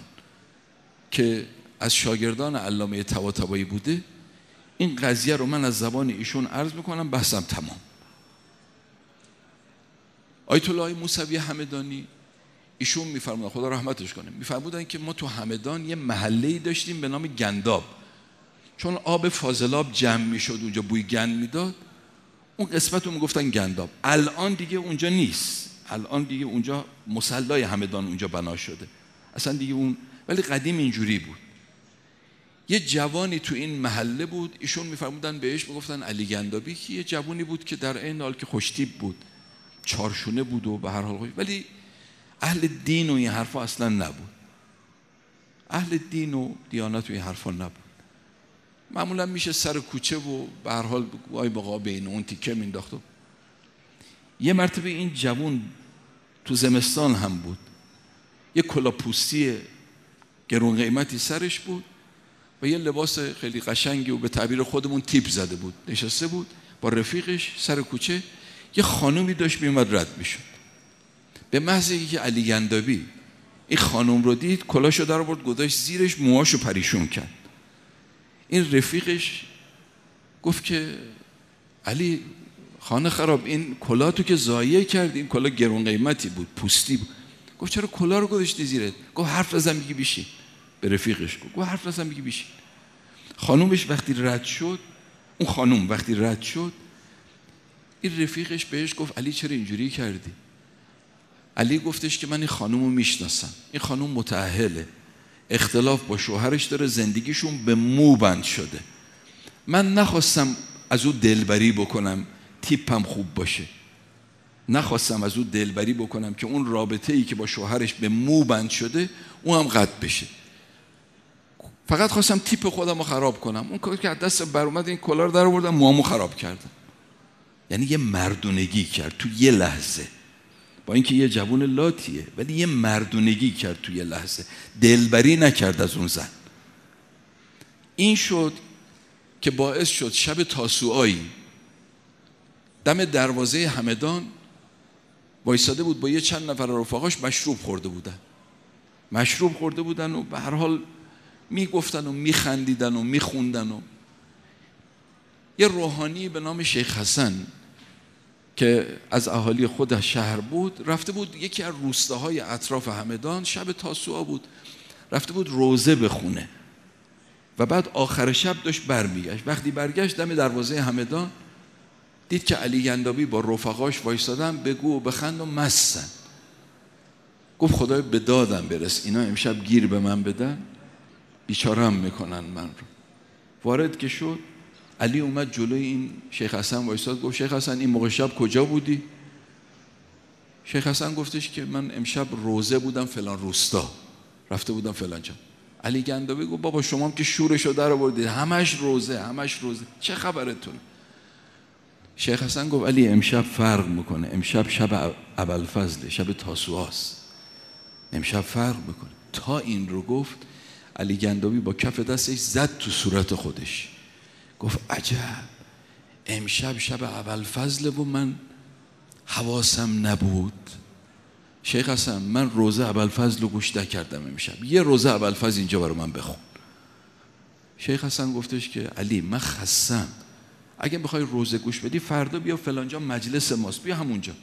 که از شاگردان علامه طباطبایی بوده، این قضیه رو من از زبان ایشون عرض میکنم، بحثم تمام. آیت الله موسوی همدانی ایشون میفرمودن خدا رحمتش کنه، میفرمودن که ما تو همدان یه محله‌ای داشتیم به نام گنداب، چون آب فاضلاب جمع میشد اونجا بوی گند میداد، اون قسمت رو میگفتن گنداب. الان دیگه اونجا نیست، الان دیگه اونجا مصلای همدان اونجا بنا شده اصلا دیگه اون، ولی قدیم اینجوری بود. یه جوانی تو این محله بود، ایشون میفرمودن بهش میگفتن علی گندابی، که یه جوانی بود که در این حال که خوشتیپ بود، چارشونه بود و به هر حال خوش، ولی اهل دین و این حرفا اصلا نبود، اهل دین و دیانت و این حرفا نبود. معمولا میشه سر کوچه و به هر حال وای بقا بین اون تیکه مینداخت. یه مرتبه این جوان تو زمستان هم بود، یه کلاپوستی گرون قیمتی سرش بود و یه لباس خیلی قشنگی و به تعبیر خودمون تیپ زده بود، نشسته بود با رفیقش سر کوچه. یه خانومی داشت میومد رد میشد. به محض اینکه علی گندابی این خانم رو دید، کلاشو در آورد گذاشت زیرش، موهاشو پریشون کرد. این رفیقش گفت که علی خانه خراب، این کلاه تو که ضایع کردی، این کلاه گرون قیمتی بود، پوستی بود. گفت چرا کلاه رو گذاشتی زیرت؟ گفت حرف نزن میگی بیشین. به رفیقش گفت گفت حرف نزن میگی بیشین. خانومش وقتی رد شد، اون خانوم وقتی رد شد، این رفیقش بهش گفت علی چرا اینجوری کردی؟ علی گفتش که من این خانومو میشناسم، این خانوم متأهله، اختلاف با شوهرش داره، زندگیشون به مو بند شده. من نخواستم از او دلبری بکنم تیپم خوب باشه، نخواستم از او دلبری بکنم که اون رابطه ای که با شوهرش به مو بند شده اون هم قطع بشه. فقط خواستم تیپ خودم رو خراب کنم. اون کاری که از دست بر اومد، این کلاه رو در آوردم موامو خراب کردم. یعنی یه مردونگی کرد تو یه لحظه، با اینکه یه جوون لاتیه ولی یه مردونگی کرد تو یه لحظه، دلبری نکرد از اون زن. این شد که باعث شد شب تاسوعایی دم دروازه همدان وایساده بود با یه چند نفر رفقاش، مشروب خورده بودن مشروب خورده بودن و به هر حال میگفتن و میخندیدن و میخوندن. و یه روحانی به نام شیخ حسن که از اهالی خود شهر بود، رفته بود یکی از روستاهای اطراف همدان، شب تاسوعا بود، رفته بود روزه بخونه و بعد آخر شب داشت برمیگشت. وقتی برگشت دم دروازه همدان دید که علی گندابی با رفقاش وایسادن، بگو و بخند و مستن. گفت خدای به دادم برس، اینا امشب گیر به من بدن، بیچاره‌ام میکنن من رو. وارد که شد، علی اومد جلوی این شیخ حسن وایساد. گفت شیخ حسن این موقع شب کجا بودی؟ شیخ حسن گفتش که من امشب روزه بودم فلان روستا، رفته بودم فلان جا. علی گندابی گفت بابا شما هم که شورشو در آوردید، همش روزه همش روزه، چه خبرتون؟ شیخ حسن گفت علی امشب فرق میکنه، امشب شب ابوالفضل، شب تاسوعاست، امشب فرق میکنه. تا این رو گفت علی گندابی با کف دستش زد تو صورت خودش، گفت عجب، امشب شب ابوالفضل و من حواسم نبود. شیخ حسن من روزه ابوالفضل رو گوش نکردم امشب، یه روزه ابوالفضل اینجا برای من بخون. شیخ حسن گفتش که علی من خستم، اگه بخوای روزه گوش بدی فردا بیا فلانجا مجلس ماست، بیا همونجا.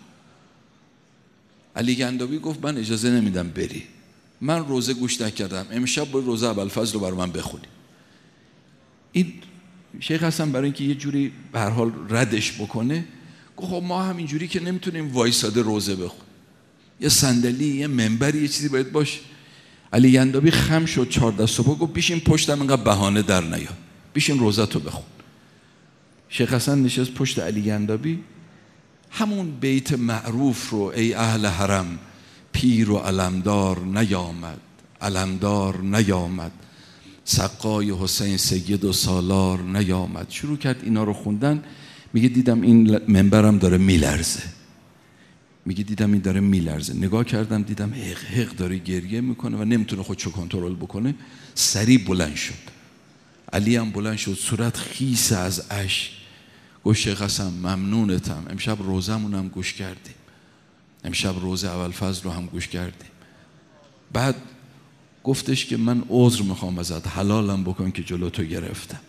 علی گندابی گفت من اجازه نمیدم بری، من روزه گوش نکردم، امشب با روزه ابوالفضل رو برای من بخونی. این شیخ حسن برای اینکه یه جوری به هر حال ردش بکنه گفت خب ما همینجوری که نمیتونیم وایساده روزه بخون، یه صندلی، یه منبری، یه چیزی باید باشه. علی گندابی خم شد چهارده صبح، گفت بیشین پشتم اینقدر بهانه در نیار، بیشین روزتو بخون. شیخ حسن نشست پشت علی گندابی، همون بیت معروف رو ای اهل حرم پیر و علمدار نیامد، علمدار نیامد، سقای حسین سید و سالار نیامد، شروع کرد اینا رو خوندن. میگه دیدم این منبرم داره میلرزه، میگه دیدم این داره میلرزه، نگاه کردم دیدم حق حق داره گریه میکنه و نمیتونه خودشو کنترل بکنه. سریع بلند شد، علی هم بلند شد، صورت خیس از اشک. گفت شیخ حسن ممنونتم، امشب روزمون هم گوش کردیم، امشب روزه ابوالفضل رو هم گوش کردیم. بعد گفتش که من عذر میخوام ازت، حلالم بکن که جلو تو گرفتم.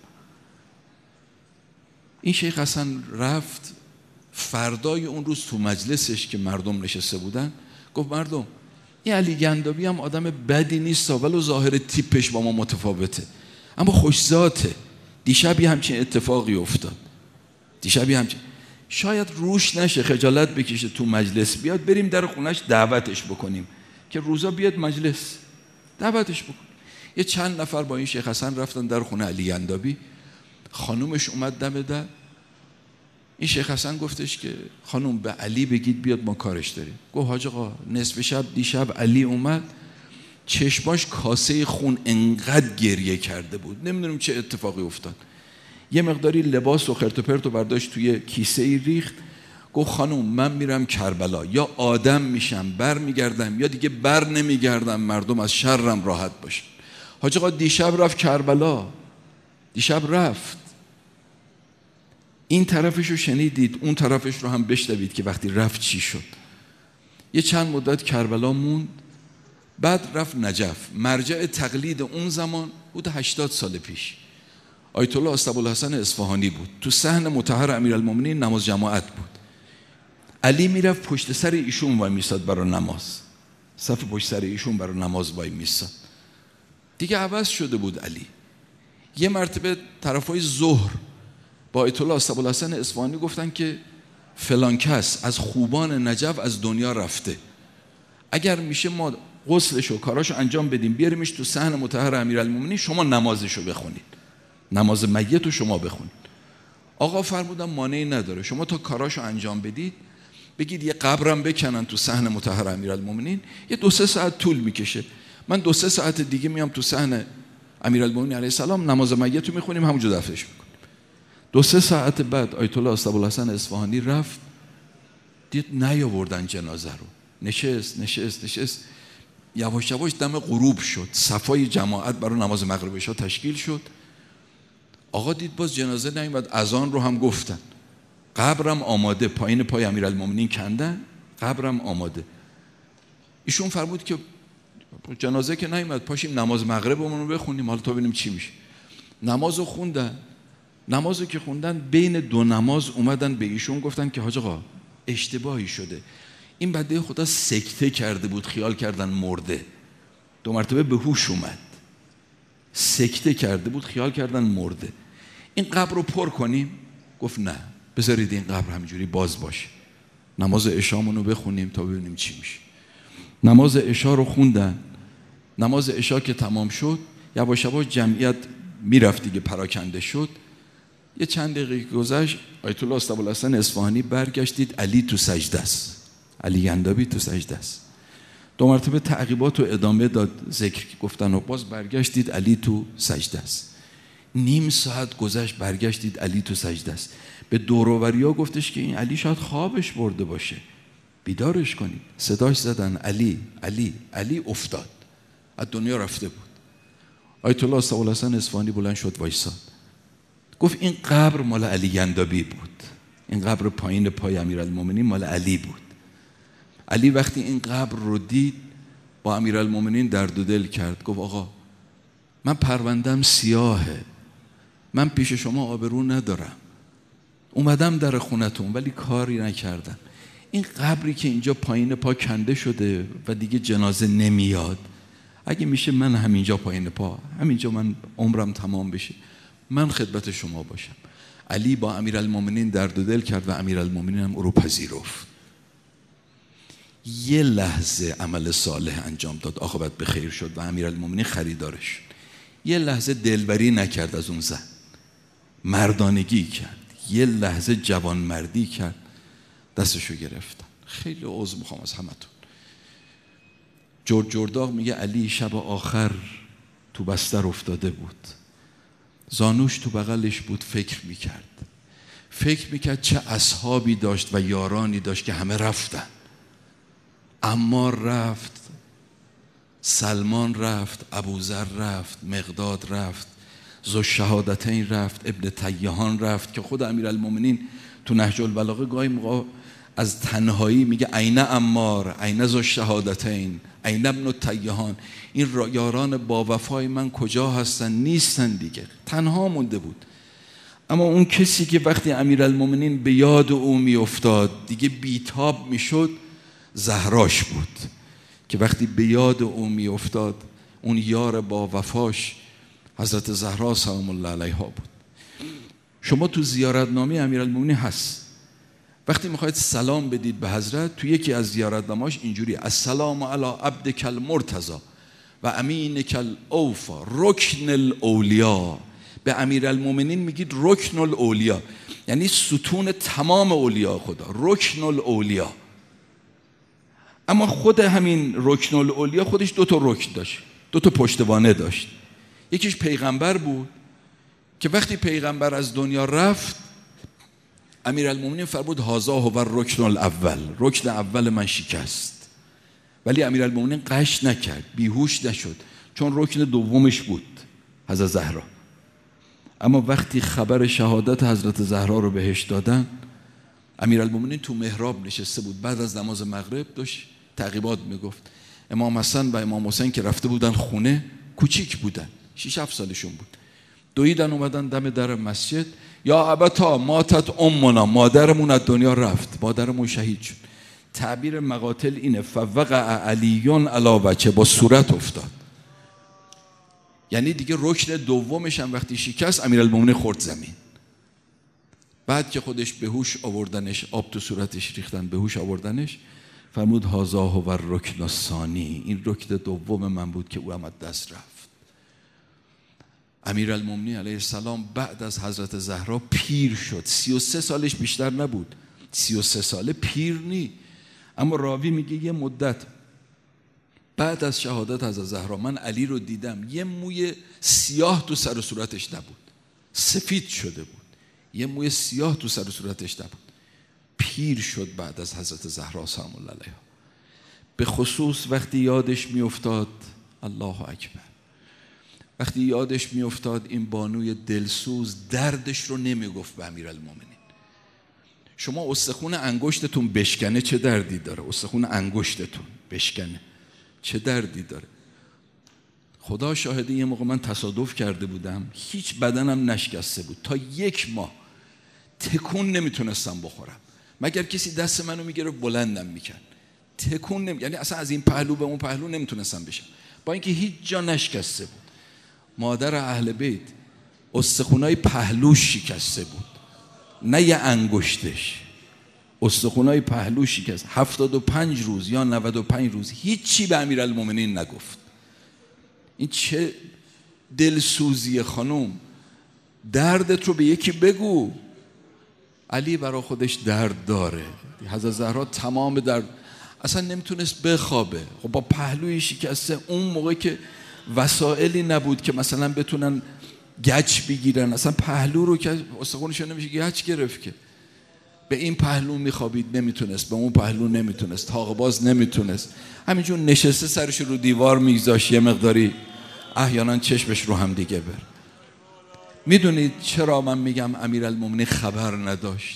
این شیخ حسن رفت. فردای اون روز تو مجلسش که مردم نشسته بودن گفت مردم این علی گندابی هم آدم بدی نیست ولو ظاهر تیپش با ما متفاوته، اما خوش‌ذاته. دیشبی همچین اتفاقی افتاد، دیشبی همچین، شاید روش نشه خجالت بکشه تو مجلس بیاد، بریم در خونش دعوتش بکنیم که روزا بیاد مجلس، دعوتش بکن. یه چند نفر با این شیخ حسن رفتن در خونه علی گندابی. خانومش اومد دم در. این شیخ حسن گفتش که خانوم به علی بگید بیاد ما کارش داریم. گفت حاج آقا نصف شب دیشب علی اومد، چشماش کاسه خون، انقدر گریه کرده بود، نمیدونم چه اتفاقی افتاد. یه مقداری لباس و خرت و پرت رو برداشت توی کیسه ای ریخت. گفت خانوم من میرم کربلا، یا آدم میشم بر میگردم یا دیگه بر نمیگردم، مردم از شرم راحت باشن. حاج آقا دیشب رفت کربلا، دیشب رفت. این طرفش رو شنیدید، اون طرفش رو هم بشنوید که وقتی رفت چی شد. یه چند مدت کربلا موند، بعد رفت نجف. مرجع تقلید اون زمان بود هشتاد سال پیش. آیت الله اسدالحسن اصفهانی بود. تو صحن مطهر امیرالمومنین نماز جماعت بود. علی میرفت پشت سر ایشون وای میساد برای نماز. صف پشت سر ایشون برای نماز وای میساد. دیگه عوض شده بود علی. یه مرتبه طرفای ظهر با آیت الله اسدالحسن اصفهانی گفتن که فلان کس از خوبان نجف از دنیا رفته، اگر میشه ما غسلشو کاراشو انجام بدیم بیاریمش تو صحن مطهر امیرالمومنین، شما نمازشو بخونید، نماز میتو شما بخونید. آقا فرمودن مانعی نداره، شما تا کاراشو انجام بدید بگید یه قبرم بکنن تو صحن مطهر امیرالمومنین، یه دو سه ساعت طول میکشه، من دو سه ساعت دیگه میام تو صحن امیرالمومنین علیه السلام نماز میتو میخونیم، همونجا دفنش میکنیم. دو سه ساعت بعد آیت الله اسدالحسن اصفهانی رفت، دید نیاوردن جنازه رو، نشست نشست نشست یواش یواش دم غروب شد، صفای جماعت برای نماز مغرب عشا تشکیل شد. آقا دید باز جنازه نیومد، اذان رو هم گفتن، قبرم آماده، پایین پای امیرالمومنین کندن، قبرم آماده. ایشون فرمود که جنازه که نیومد، پاشیم نماز مغربمون رو بخونیم، حالا تا ببینیم چی میشه. نمازو خوندن. نمازو که خوندن بین دو نماز اومدن به ایشون گفتن که حاج آقا اشتباهی شده، این بنده خدا سکته کرده بود، خیال کردن مرده. دو مرتبه به هوش اومد، سکته کرده بود، خیال کردن مرده. این قبر رو پر کنیم؟ گفت نه، بذارید این قبر همینجوری باز باشه، نماز عشامون رو بخونیم تا ببینیم چی میشه. نماز عشا رو خوندن. نماز عشا که تمام شد یواش یواش جمعیت میرفت دیگه، پراکنده شد. یه چند دقیقه گذشت، آیت الله اسدالحسن اصفهانی برگشتید علی تو سجده است، علی گندابی تو سجده است. دو مرتبه تعقیبات و ادامه داد، ذکر گفتن و باز برگشتید علی تو سجده است. نیم ساعت گذشت، برگشتید علی تو سجده است. به دور و بریا گفتش که این علی شاید خوابش برده باشه، بیدارش کنید. صداش زدن علی علی علی، افتاد، از دنیا رفته بود. آیت الله اسدالحسن اصفهانی بلند شد وایساد، گفت این قبر مال علی گندابی بود، این قبر پایین پای امیرالمومنین مال علی بود. علی وقتی این قبر رو دید با امیرالمومنین درد و دل کرد، گفت آقا من پروندم سیاهه، من پیش شما آبرو ندارم، اومدم در خونتون ولی کاری نکردم. این قبری که اینجا پایین پا کنده شده و دیگه جنازه نمیاد، اگه میشه من همینجا پایین پا، همینجا من عمرم تمام بشه، من خدمت شما باشم. علی با امیرالمومنین درد و دل کرد و امیرالمومنین هم او رو پذیرفت. یه لحظه عمل صالح انجام داد، عاقبت به خیر شد و امیرالمومنین خریدارش. یه لحظه دلبری نکرد از اون زن، مردانگی کرد، یه لحظه جوانمردی کرد، دستشو گرفتن. خیلی عذر میخوام از همتون. جورج جرداق میگه علی شب آخر تو بستر افتاده بود، زانوش تو بغلش بود، فکر میکرد فکر میکرد چه اصحابی داشت و یارانی داشت که همه رفتن. عمار رفت، سلمان رفت، ابوذر رفت، مقداد رفت، ذوالشهادتین رفت، ابن تیهان رفت که خود امیرالمومنین تو نهج البلاغه گاهی موقع از تنهایی میگه عین عمار، عین ذوالشهادتین، عین ابن تیهان، این یاران با وفای من کجا هستن؟ نیستن دیگه، تنها مونده بود. اما اون کسی که وقتی امیرالمومنین به یاد او میافتاد دیگه بیتاب میشد، زهراش بود که وقتی به یاد او میافتاد، اون یار با وفاش حضرت زهرا سلام الله علیها بود. شما تو زیارتنامه امیرالمومنین هست، وقتی میخواید سلام بدید به حضرت، تو یکی از زیارتنامه‌اش اینجوری: السلام علی عبدک المرتضی و امینک الاوفی رکن الاولیا. به امیرالمومنین میگید رکن الاولیا، یعنی ستون تمام اولیاء خدا، رکن الاولیا. اما خود همین رکن الاولیا خودش دو تا رکن داشت، دو تا پشتوانه داشت. یکیش پیغمبر بود که وقتی پیغمبر از دنیا رفت، امیرالمومنین فرمود هذا هو الرکن الاول، رکن اول من شکست. ولی امیرالمومنین قش نکرد، بیهوش نشد، چون رکن دومش بود حضرت زهرا. اما وقتی خبر شهادت حضرت زهرا رو بهش دادن، امیرالمومنین تو محراب نشسته بود، بعد از نماز مغرب داشت تعقیبات میگفت. امام حسن و امام حسین که رفته بودن خونه، کوچیک بودن، شش هفت سالشون بود، دویدن اومدن دم در مسجد، یا ابتا ماتت امنا، مادرمون از دنیا رفت، مادرمون شهید شد. تعبیر مقاتل اینه فوقع علیون علی وجهه، با صورت افتاد. یعنی دیگه رکن دومش هم وقتی شکست، امیرالمومنین خورد زمین. بعد که خودش به هوش آوردنش، آب تو صورتش ریختن، به هوش آوردنش، فرمود هذا هو الرکن الثانی، این رکن دوم من بود که او هم از دست رفت. امیرالمومنین علیه السلام بعد از حضرت زهرا پیر شد، سی و سه سالش بیشتر نبود، سی و سه ساله پیر نی. اما راوی میگه یه مدت بعد از شهادت حضرت زهرا من علی رو دیدم، یه موی سیاه تو سر و صورتش نبود، سفید شده بود، یه موی سیاه تو سر و صورتش نبود. پیر شد بعد از حضرت زهرا سلام الله علیها. به خصوص وقتی یادش میافتاد، الله اکبر، وقتی یادش میافتاد این بانوی دلسوز دردش رو نمیگفت به امیرالمومنین. شما استخون انگشتتون بشکنه چه دردی داره؟ استخون انگشتتون بشکنه چه دردی داره؟ خدا شاهده یه موقع من تصادف کرده بودم، هیچ بدنم نشکسته بود، تا یک ماه تکون نمیتونستم بخورم، مگر کسی دست منو میگرفت بلندم میکرد. تکون نمی... یعنی اصلا از این پهلو به اون پهلو نمیتونستم بشم، با اینکه هیچ جا نشکسته بود. مادر اهل بیت استخونای پهلوش شکسته بود، نه یه انگشتش، استخونای پهلوش شکست. هفتاد و پنج روز یا نود و پنج روز هیچی به امیرالمومنین نگفت. این چه دلسوزی خانم، دردت رو به یکی بگو. علی برای خودش درد داره، حضرت زهرا تمام درد، اصلا نمیتونست بخوابه. خب با پهلوی شکسته، اون موقع که وسائلی نبود که مثلا بتونن گچ بگیرن، اصلا پهلو رو که استخونش نمیشه گچ گرفت که، به این پهلو میخوابید نمیتونست، به اون پهلو نمیتونست، تاق باز نمیتونست، همینجور نشسته سرش رو دیوار میگذاشت، یه مقداری احیانا چشمش رو هم دیگه بر. میدونید چرا من میگم امیرالمومنین خبر نداشت؟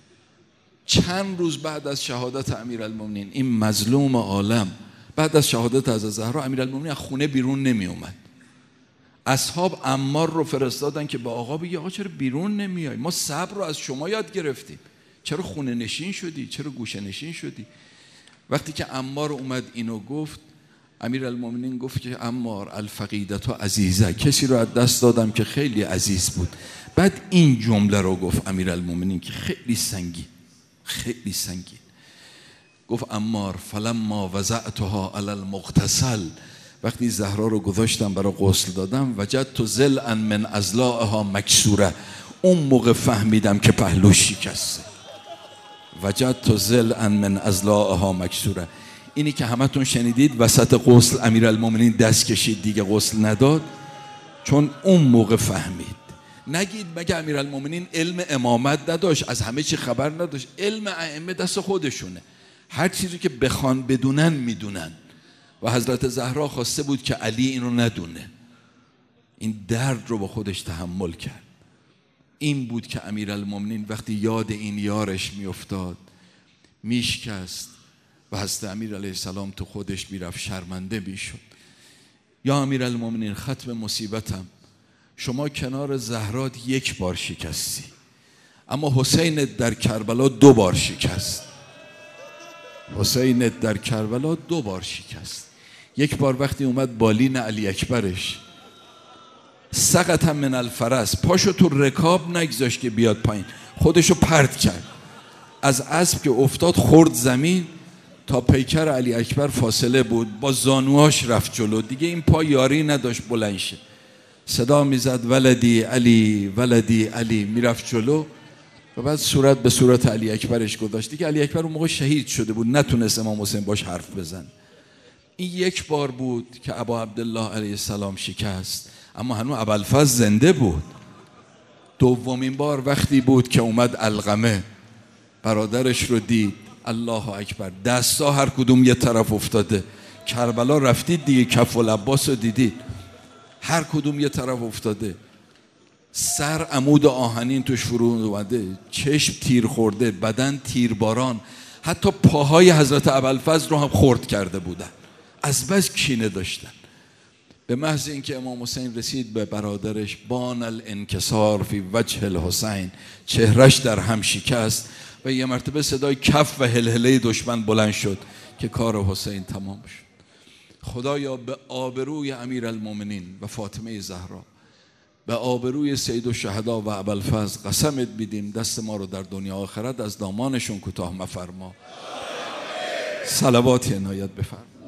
چند روز بعد از شهادت امیرالمومنین، این مظلوم عالم، بعد از شهادت از زهرا، امیرالمومنین از خونه بیرون نمی اومد. اصحاب عمار رو فرستادن که با آقا بگی آقا چرا بیرون نمیای؟ ما صبر رو از شما یاد گرفتیم، چرا خونه نشین شدی؟ چرا گوشه نشین شدی؟ وقتی که عمار اومد اینو گفت، امیرالمومنین گفت که عمار الفقیدة عزیزه، کسی رو از دست دادم که خیلی عزیز بود. بعد این جمله رو گفت امیرالمومنین که خیلی سنگین، خیلی سنگین. گفت عمار فلما وضعتها علی المغتسل، وقتی زهرا رو گذاشتم برای غسل دادم، وجدت ضلعا من اضلاعها مکسوره، اون موقع فهمیدم که پهلوش شکسته. وجدت ضلعا من اضلاعها مکسوره، اینی که همتون شنیدید وسط غسل امیرالمومنین دست کشید دیگه غسل نداد، چون اون موقع فهمید. نگید مگه امیرالمومنین علم امامت نداشت، از همه چی خبر نداشت؟ علم ائمه دست خودشونه، هر چیزی که بخوان بدونن میدونن، و حضرت زهرا خواسته بود که علی اینو ندونه. این درد رو با خودش تحمل کرد. این بود که امیرالمومنین وقتی یاد این یارش میافتاد میشکست و حضرت امیر علیه السلام تو خودش میرفت، شرمنده میشد. یا امیرالمومنین ختم مصیبتم، شما کنار زهرات یک بار شکستی، اما حسین در کربلا دو بار شکست. حسین در کربلا دو بار شکست. یک بار وقتی اومد بالین علی اکبرش، سقط من الفرس، پاشو تو رکاب نگذاشت که بیاد پایین، خودشو پرت کرد، از اسب که افتاد خورد زمین، تا پیکر علی اکبر فاصله بود، با زانوهاش رفت جلو، دیگه این پا یاری نداشت بلند شه، صدا میزد ولدی علی ولدی علی، میرفت جلو و بعد صورت به صورت علی اکبرش گذاشت. دیگه علی اکبر اون موقع شهید شده بود، نتونست امام حسین باش حرف بزن. این یک بار بود که ابا عبدالله علیه السلام شکست، اما هنوز ابوالفضل زنده بود. دومین بار وقتی بود که اومد علقمه برادرش رو دید، الله اکبر، دستا هر کدوم یه طرف افتاده. کربلا رفتید دیگه، کف العباس رو دیدید، هر کدوم یه طرف افتاده. سر عمود آهنین توش فرو اومده، چشم تیر خورده، بدن تیرباران، حتی پاهای حضرت ابوالفضل رو هم خرد کرده بودن، از بس کینه داشتن. به محض اینکه امام حسین رسید به برادرش، بان الانکسار فی وجه الحسین، چهرش در هم شکست و یه مرتبه صدای کف و هلهله دشمن بلند شد که کار حسین تمام شد. خدایا به آبروی امیرالمومنین و فاطمه زهرا، به آبروی سید الشهدا و ابوالفضل قسمت بیدیم دست ما رو در دنیا آخرت از دامانشون کوتاه مفرما. صلواتی عنایت بفرما.